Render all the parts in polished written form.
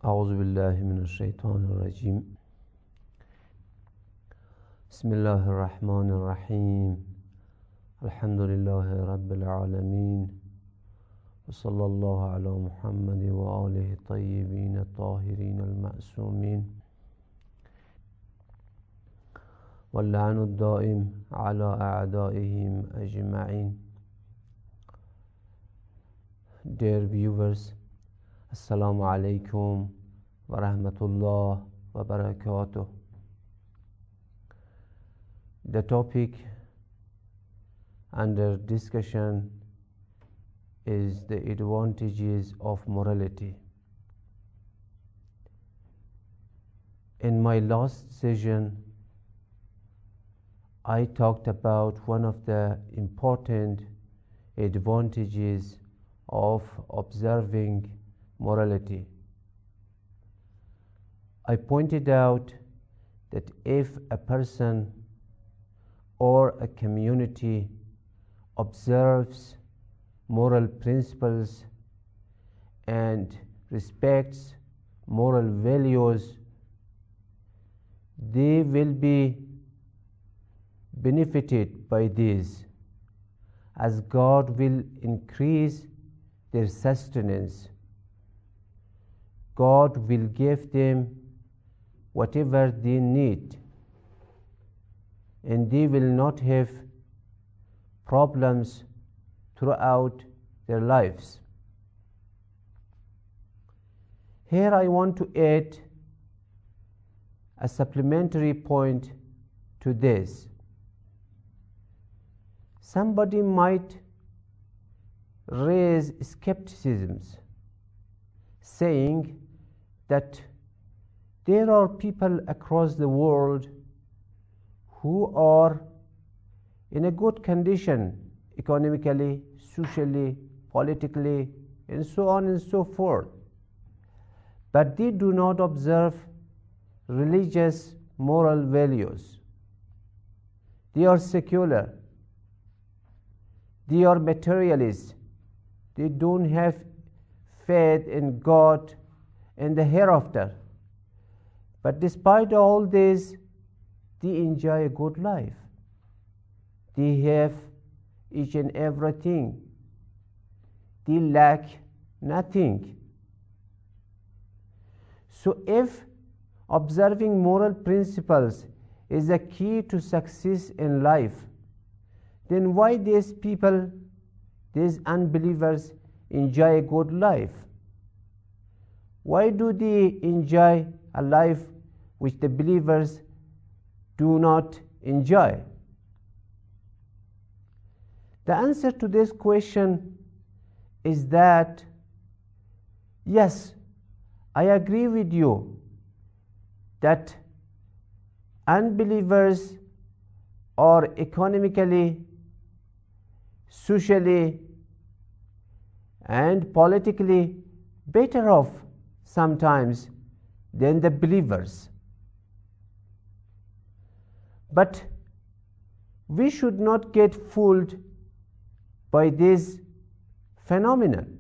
أعوذ بالله من الشيطان الرجيم. بسم الله الرحمن الرحيم. الحمد لله رب العالمين، وصلى الله على محمد وآله الطيبين الطاهرين المعصومين، واللعن الدائم على أعدائهم أجمعين. Dear viewers, Assalamu alaikum wa rahmatullah wa barakatuh. The topic under discussion is the advantages of morality. In my last session, I talked about one of the important advantages of observing morality. I pointed out that if a person or a community observes moral principles and respects moral values, they will be benefited by this, as God will increase their sustenance. God will give them whatever they need, and they will not have problems throughout their lives. Here I want to add a supplementary point to this. Somebody might raise skepticisms, saying that there are people across the world who are in a good condition economically, socially, politically, and so on and so forth, but they do not observe religious moral values. They are secular, they are materialists, they don't have faith in God and the hereafter. But despite all this, they enjoy a good life. They have each and everything. They lack nothing. So if observing moral principles is a key to success in life, then why these people, these unbelievers, enjoy a good life? Why do they enjoy a life which the believers do not enjoy? The answer to this question is that, yes, I agree with you that unbelievers are economically, socially, and politically better off sometimes than the believers. But we should not get fooled by this phenomenon,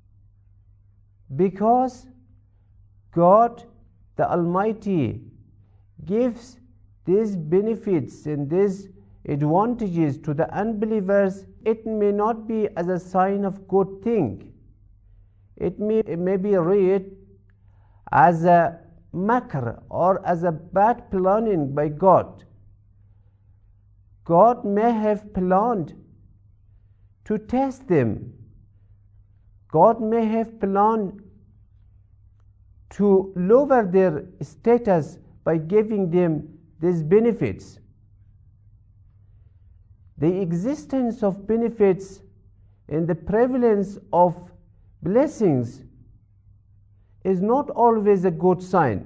because God the Almighty gives these benefits and these advantages to the unbelievers. It may not be as a sign of good thing. It may be read as a makr or as a bad planning by God. God may have planned to test them. God may have planned to lower their status by giving them these benefits. The existence of benefits and the prevalence of blessings is not always a good sign.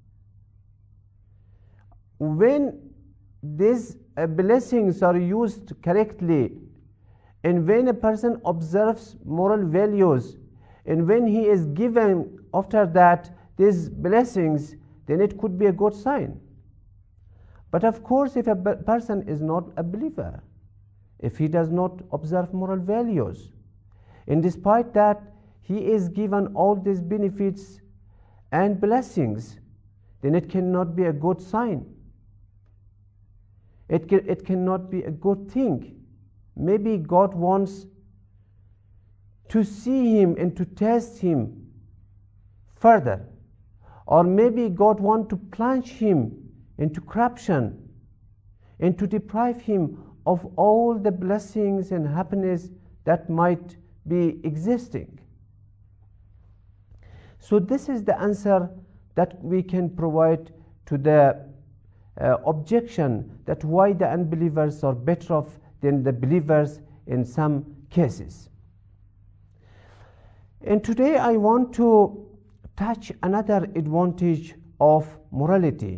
When these blessings are used correctly, and when a person observes moral values, and when he is given after that these blessings, then it could be a good sign. But of course, if a person is not a believer, if he does not observe moral values, and despite that he is given all these benefits and blessings, then it cannot be a good sign. It cannot be a good thing. Maybe God wants to see him and to test him further. Or maybe God wants to plunge him into corruption and to deprive him of all the blessings and happiness that might be existing. So this is the answer that we can provide to the objection that why the unbelievers are better off than the believers in some cases. And today I want to touch another advantage of morality.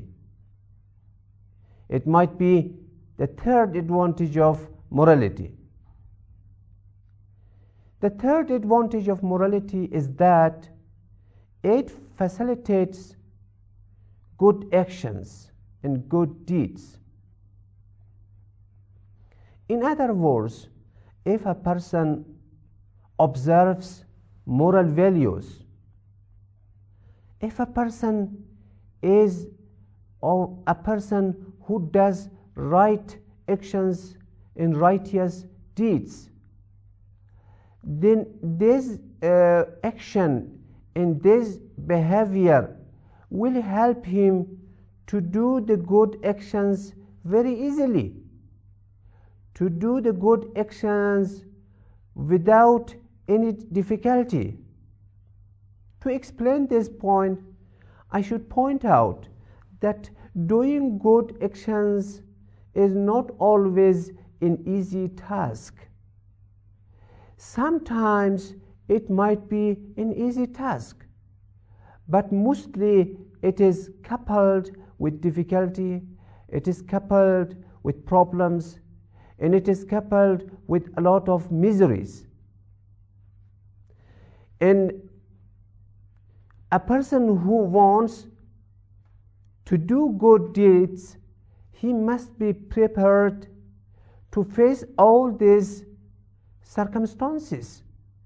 It might be the third advantage of morality. The third advantage of morality is that it facilitates good actions and good deeds. In other words, if a person observes moral values, if a person is a person who does right actions and righteous deeds, then this action and this behavior will help him to do the good actions very easily, to do the good actions without any difficulty. To explain this point, I should point out that doing good actions is not always an easy task. Sometimes it might be an easy task, but mostly it is coupled with difficulty, it is coupled with problems, and it is coupled with a lot of miseries. And a person who wants to do good deeds, he must be prepared to face all these circumstances.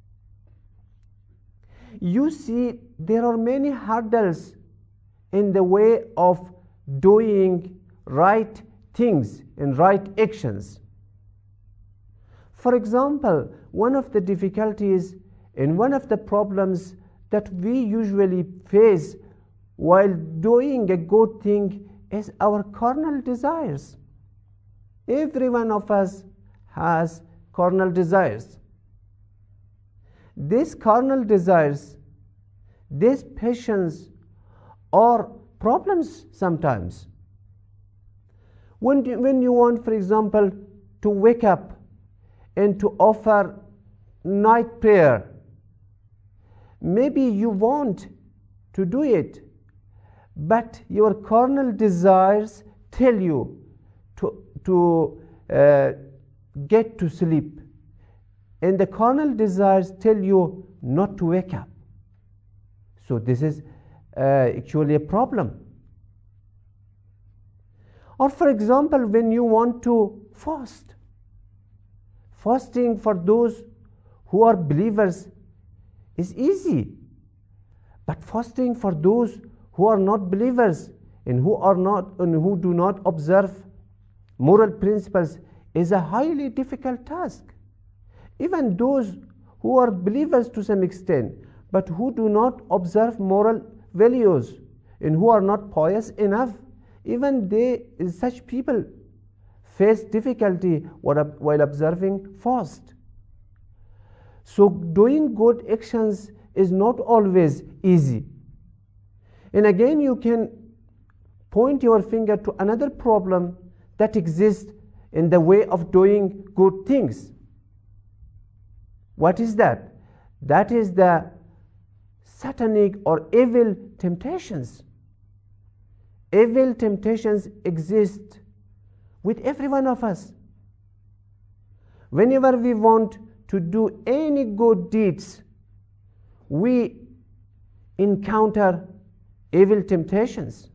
You see, there are many hurdles in the way of doing right things and right actions. For example, one of the difficulties and one of the problems that we usually face while doing a good thing is our carnal desires. Every one of us has carnal desires. These carnal desires, these passions are problems sometimes. When you want, for example, to wake up and to offer night prayer, maybe you want to do it, but your carnal desires tell you to get to sleep, and the carnal desires tell you not to wake up. So this is actually a problem. Or for example, when you want to fast, fasting for those who are believers is easy, but fasting for those who are not believers and who do not observe moral principles is a highly difficult task. Even those who are believers to some extent, but who do not observe moral values and who are not pious enough, even such people face difficulty while observing fast. So doing good actions is not always easy. And again, you can point your finger to another problem that exists in the way of doing good things. What is that? That is the satanic or evil temptations. Evil temptations exist with every one of us. Whenever we want to do any good deeds, we encounter evil temptations.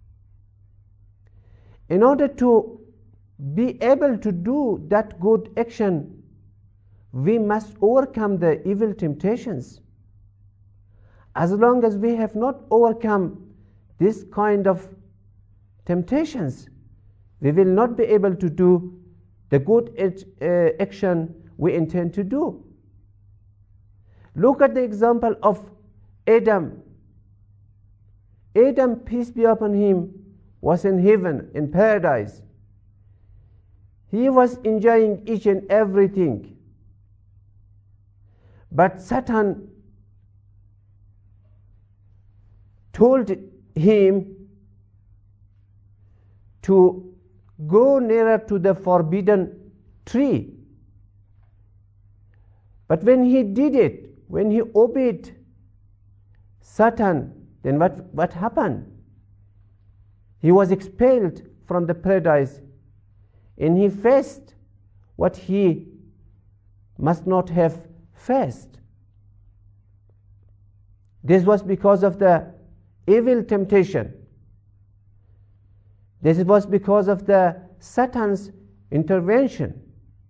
In order to be able to do that good action, we must overcome the evil temptations. As long as we have not overcome this kind of temptations, we will not be able to do the good action we intend to do. Look at the example of Adam. Adam, peace be upon him, was in heaven, in paradise. He was enjoying each and everything. But Satan told him to go nearer to the forbidden tree. But when he did it, when he obeyed Satan, then what happened? He was expelled from the paradise, and he faced what he must not have faced. This was because of the evil temptation. This was because of the Satan's intervention.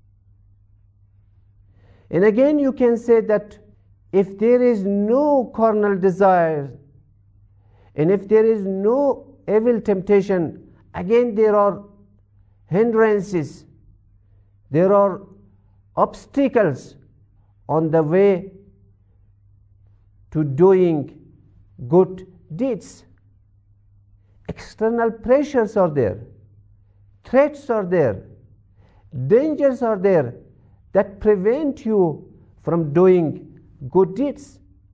And again, you can say that if there is no carnal desire, and if there is no evil temptation, again there are hindrances, there are obstacles on the way to doing good deeds. External pressures are there, threats are there, dangers are there that prevent you from doing good deeds.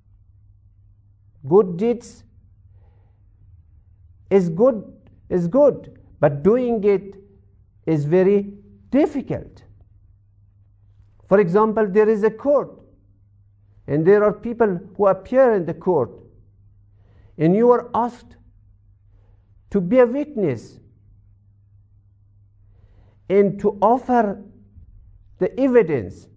Good deeds is good, but doing it is very difficult. For example, there is a court, and there are people who appear in the court, and you are asked to be a witness and to offer the evidence.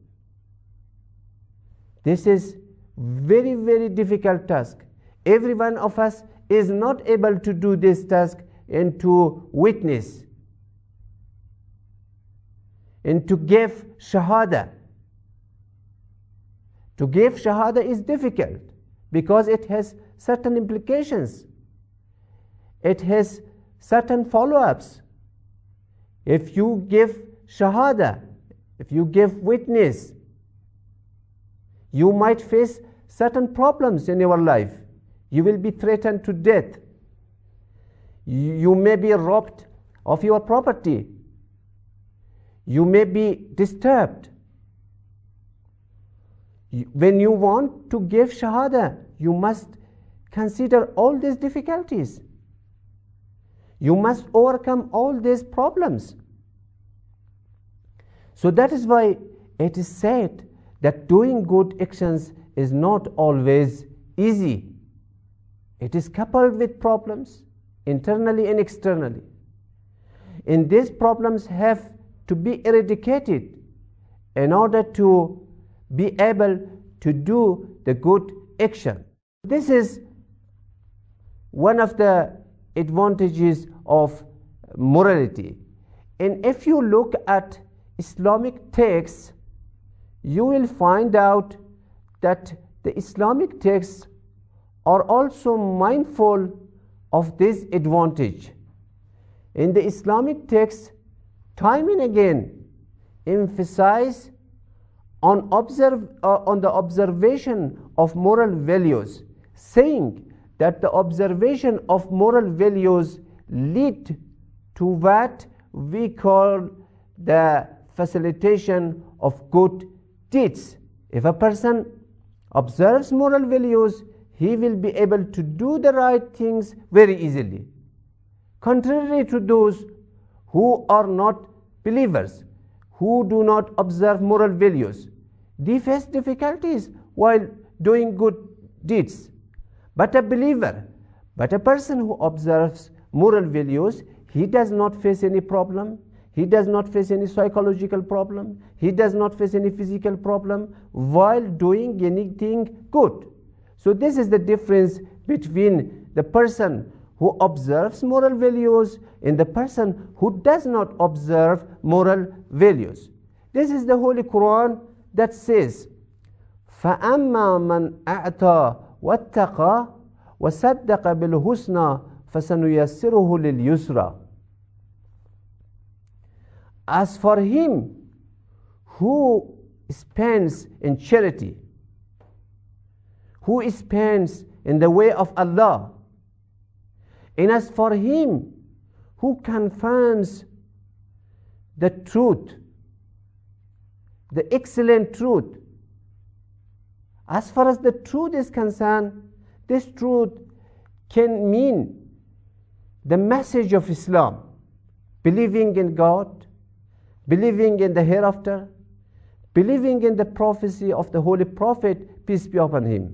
This is very, very difficult task. Every one of us is not able to do this task and to witness and to give shahada. To give shahada is difficult because it has certain implications. It has certain follow-ups. If you give shahada, if you give witness, you might face certain problems in your life. You will be threatened to death. You may be robbed of your property. You may be disturbed. When you want to give shahada, you must consider all these difficulties. You must overcome all these problems. So that is why it is said that doing good actions is not always easy. It is coupled with problems, internally and externally. And these problems have to be eradicated in order to be able to do the good action. This is one of the advantages of morality. And if you look at Islamic texts, you will find out that the Islamic texts are also mindful of this advantage. In the Islamic texts, time and again emphasize on the observation of moral values, saying that the observation of moral values lead to what we call the facilitation of good deeds. If a person observes moral values, he will be able to do the right things very easily. Contrary to those who are not believers, who do not observe moral values, they face difficulties while doing good deeds. But a believer, but a person who observes moral values, he does not face any problem. He does not face any psychological problem. He does not face any physical problem while doing anything good. So this is the difference between the person who observes moral values and the person who does not observe moral values. This is the Holy Quran that says, فَأَمَّا مَنْ أَعْتَى واتقى وصدق بالحسنى فسنيسره لليسرى. As for him who spends in charity, who spends in the way of Allah, and as for him who confirms the truth, the excellent truth. As far as the truth is concerned, this truth can mean the message of Islam, believing in God, believing in the hereafter, believing in the prophecy of the Holy Prophet, peace be upon him.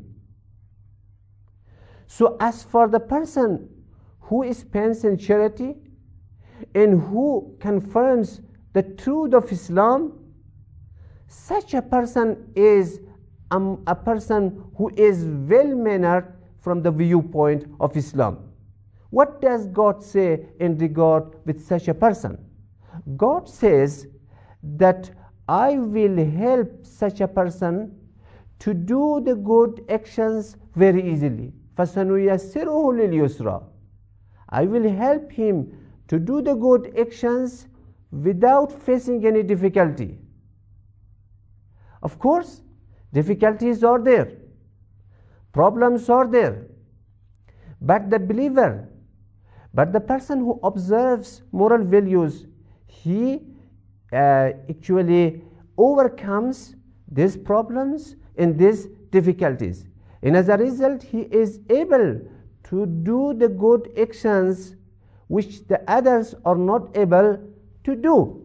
So as for the person who spends in charity and who confirms the truth of Islam, such a person is a person who is well-mannered from the viewpoint of Islam. What does God say in regard with such a person? God says that I will help such a person to do the good actions very easily. فَسَنُيَسِّرُهُ لِلْيُسْرَى. I will help him to do the good actions without facing any difficulty. Of course, difficulties are there, problems are there, but the believer, but the person who observes moral values, he actually overcomes these problems and these difficulties, and as a result he is able to do the good actions which the others are not able to do.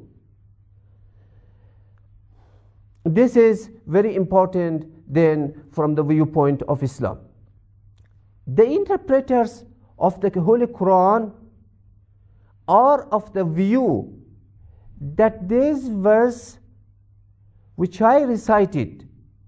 This is very important then from the viewpoint of Islam. The interpreters of the Holy Quran are of the view that this verse which I recited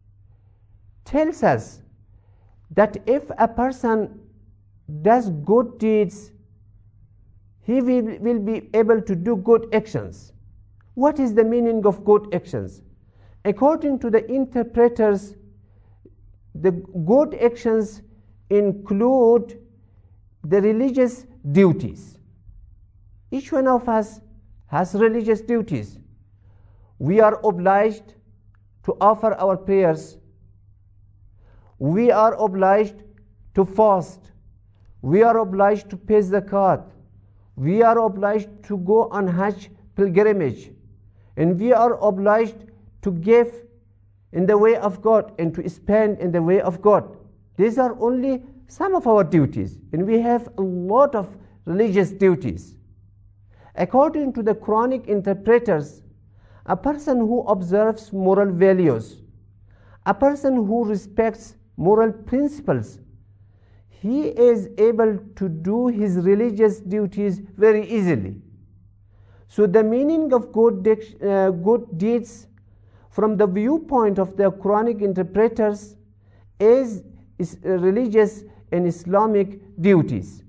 tells us that if a person does good deeds, he will be able to do good actions. What is the meaning of good actions? According to the interpreters, the good actions include the religious duties. Each one of us has religious duties. We are obliged to offer our prayers. We are obliged to fast. We are obliged to pay zakat. We are obliged to go on Hajj pilgrimage. And we are obliged to give in the way of God and to spend in the way of God. These are only some of our duties, and we have a lot of religious duties. According to the Quranic interpreters, a person who observes moral values, a person who respects moral principles, he is able to do his religious duties very easily. So the meaning of good deeds from the viewpoint of the Quranic interpreters is religious and Islamic duties.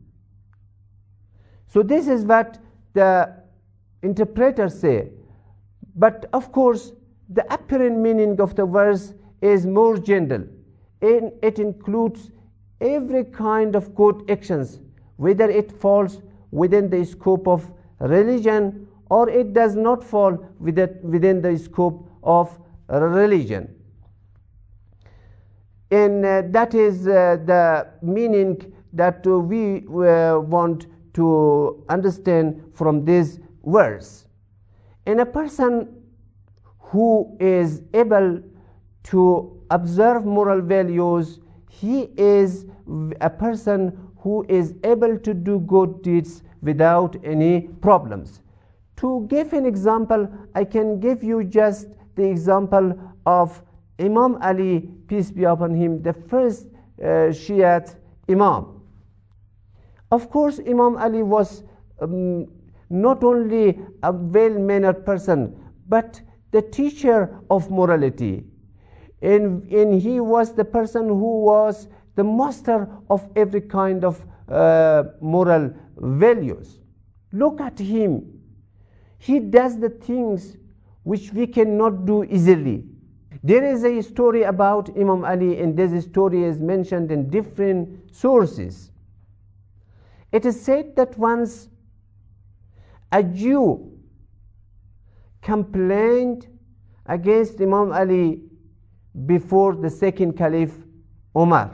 So this is what the interpreters say. But of course, the apparent meaning of the verse is more general, and it includes every kind of good actions, whether it falls within the scope of religion or it does not fall within the scope of religion. And that is the meaning that we want to understand from this verse. And a person who is able to observe moral values, he is a person who is able to do good deeds without any problems. To give an example, I can give you just the example of Imam Ali, peace be upon him, the first Shiite Imam. Of course, Imam Ali was not only a well-mannered person, but the teacher of morality. And he was the person who was the master of every kind of moral values. Look at him. He does the things which we cannot do easily. There is a story about Imam Ali, and this story is mentioned in different sources. It is said that once a Jew complained against Imam Ali before the second Caliph Umar.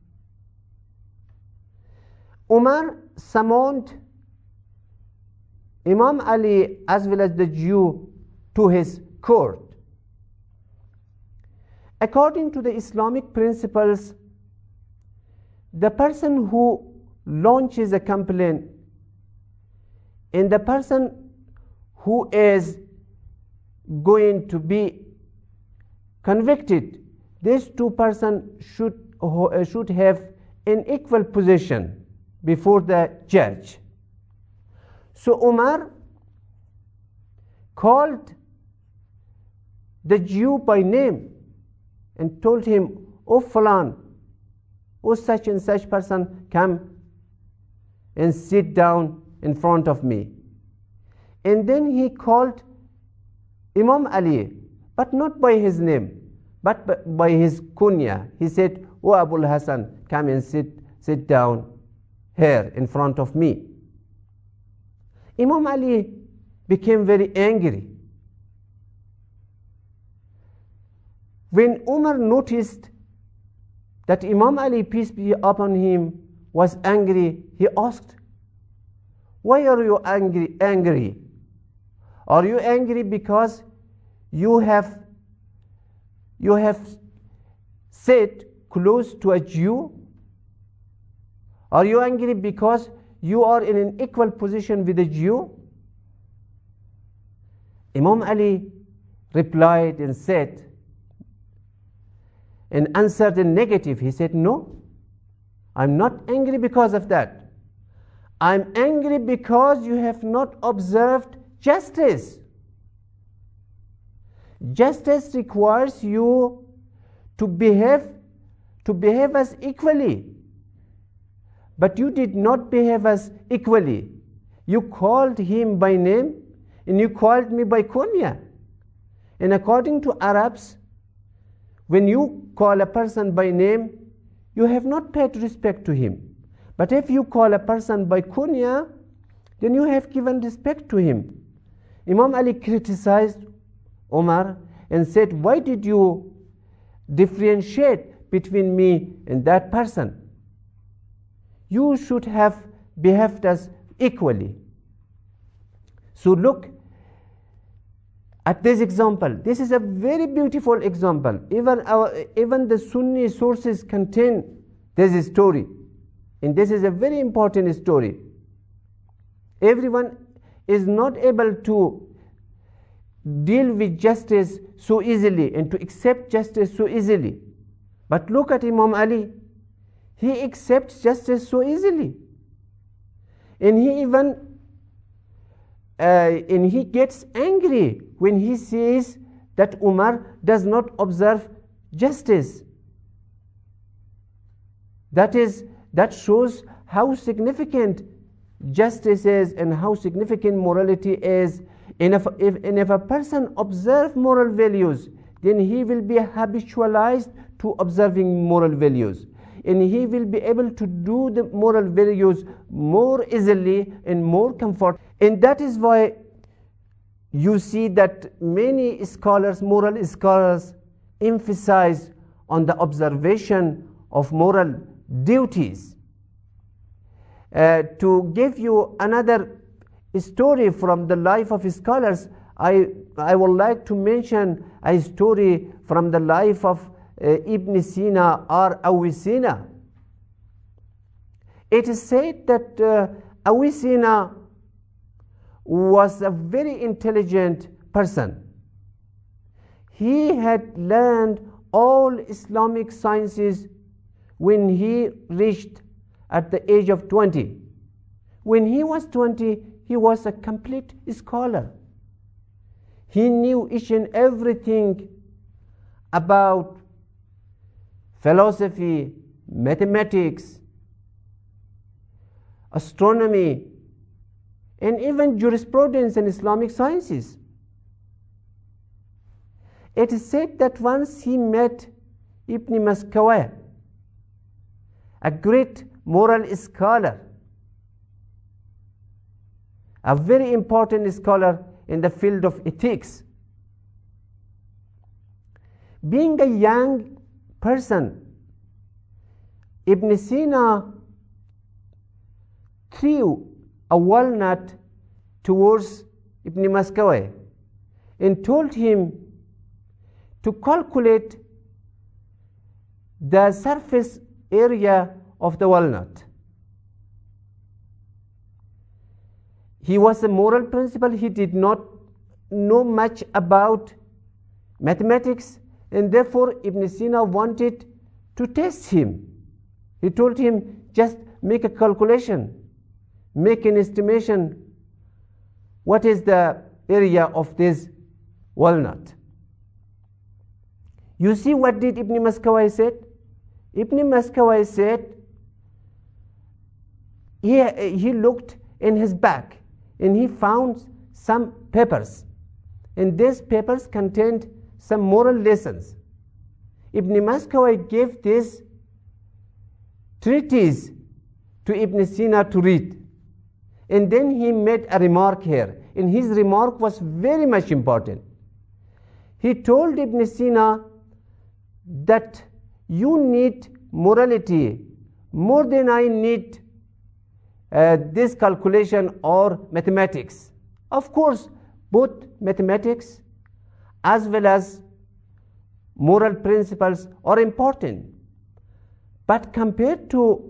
Umar summoned Imam Ali as well as the Jew to his court. According to the Islamic principles, the person who launches a complaint and the person who is going to be convicted, these two persons should have an equal position before the judge. So Umar called the Jew by name and told him, "O Fulan, O such and such person, come and sit down in front of me." And then he called Imam Ali, but not by his name, but by his kunya. He said, "O Abul Hasan, come and sit down here in front of me." Imam Ali became very angry. When Umar noticed that Imam Ali, peace be upon him, was angry, he asked, "Why are you angry? Are you angry because you have sat close to a Jew? Are you angry because you are in an equal position with a Jew?" Imam Ali replied and said, and answered in negative. He said, "No, I'm not angry because of that. I'm angry because you have not observed justice. Justice requires you to behave us equally. But you did not behave us equally. You called him by name and you called me by kunya. And according to Arabs, when you call a person by name, you have not paid respect to him. But if you call a person by kunya, then you have given respect to him." Imam Ali criticized Umar and said, "Why did you differentiate between me and that person? You should have behaved us equally." So look at this example. This is a very beautiful example. Even the Sunni sources contain this story, and this is a very important story. Everyone is not able to deal with justice so easily and to accept justice so easily. But look at Imam Ali. He accepts justice so easily. And he gets angry when he sees that Umar does not observe justice. That shows how significant justice is and how significant morality is. And if a person observes moral values, then he will be habitualized to observing moral values. And he will be able to do the moral values more easily and more comfort. And that is why you see that many scholars, moral scholars, emphasize on the observation of moral duties. To give you another story from the life of scholars, I would like to mention a story from the life of Ibn Sina or Avicenna. It is said that Avicenna was a very intelligent person. He had learned all Islamic sciences when he reached at the age of 20. When he was 20, he was a complete scholar. He knew each and everything about philosophy, mathematics, astronomy, and even jurisprudence and Islamic sciences. It is said that once he met Ibn Maskawayh, a great moral scholar, a very important scholar in the field of ethics. Being a young person, Ibn Sina threw a walnut towards Ibn Maskawayh and told him to calculate the surface area of the walnut. He was a moral principal. He did not know much about mathematics, and therefore Ibn Sina wanted to test him. He told him, just make a calculation, make an estimation, what is the area of this walnut. You see what did Ibn Maskawayh said? Ibn Maskawayh said, he looked in his bag and he found some papers, and these papers contained some moral lessons. Ibn Maskawayh gave this treatise to Ibn Sina to read, and then he made a remark here, and his remark was very much important. He told Ibn Sina that you need morality more than I need this calculation or mathematics. Of course, both mathematics as well as moral principles are important, but compared to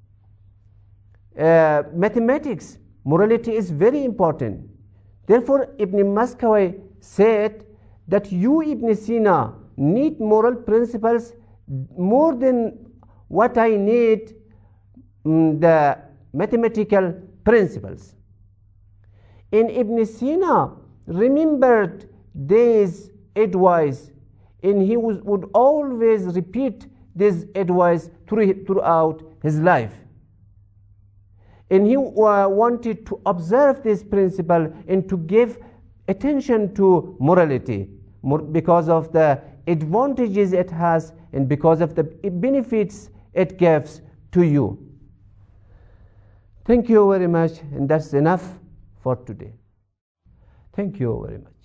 mathematics, morality is very important. Therefore, Ibn Maskawayh said that you, Ibn Sina, need moral principles more than what I need the mathematical principles. And Ibn Sina remembered this advice, and he would always repeat this advice throughout his life. And he wanted to observe this principle and to give attention to morality because of the advantages it has and because of the benefits it gives to you. Thank you very much, and that's enough for today. Thank you very much.